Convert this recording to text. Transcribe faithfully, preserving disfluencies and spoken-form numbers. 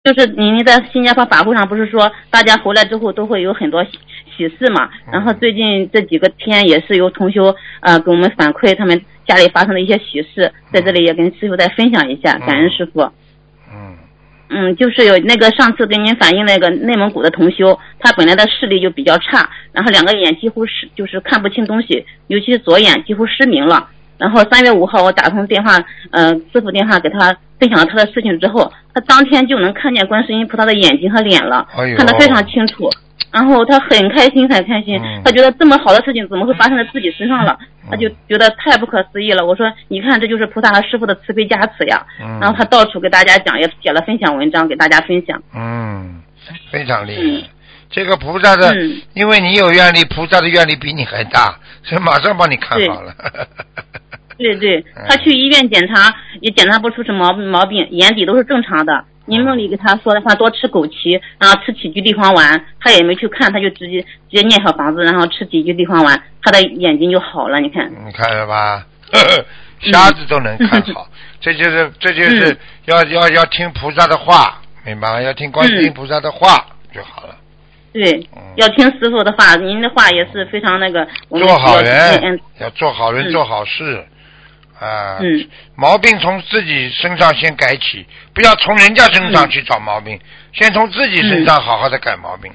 就是您在新加坡法会上不是说大家回来之后都会有很多喜喜事嘛？然后最近这几个天也是有同修呃给我们反馈他们家里发生的一些喜事，在这里也跟师傅再分享一下，感恩师傅。 嗯。 嗯，就是有那个上次跟您反映那个内蒙古的同修，他本来的视力就比较差，然后两个眼几乎是就是看不清东西，尤其是左眼几乎失明了。然后三月五号我打通电话，呃，师傅电话给他分享了他的事情之后，他当天就能看见观世音菩萨的眼睛和脸了， 哎、 看得非常清楚。然后他很开心，很开心， 嗯、 他觉得这么好的事情怎么会发生在自己身上了？嗯、他就觉得太不可思议了。我说，你看，这就是菩萨和师父的慈悲加持呀。嗯、然后他到处给大家讲，也写了分享文章给大家分享。 嗯，非常厉害。嗯、这个菩萨的、嗯，因为你有愿力，菩萨的愿力比你还大，所以马上帮你看好了。 对对，他去医院检查也检查不出什么毛病，眼底都是正常的。您梦里给他说的话，多吃枸杞，然后吃几句地黄丸，他也没去看，他就直接直接念小房子，然后吃几句地黄丸，他的眼睛就好了。你看， 你看了吧？呵呵，瞎子都能看好，嗯、这就是这就是要、嗯、要要听菩萨的话，明白吗？要听观世音菩萨的话、嗯、就好了。 对、嗯，要听师傅的话，您的话也是非常那个。我们做好人， 嗯、 要做好人，嗯、做好事。啊、呃嗯， 毛病从自己身上先改起，不要从人家身上去找毛病，嗯、先从自己身上好好的改毛病。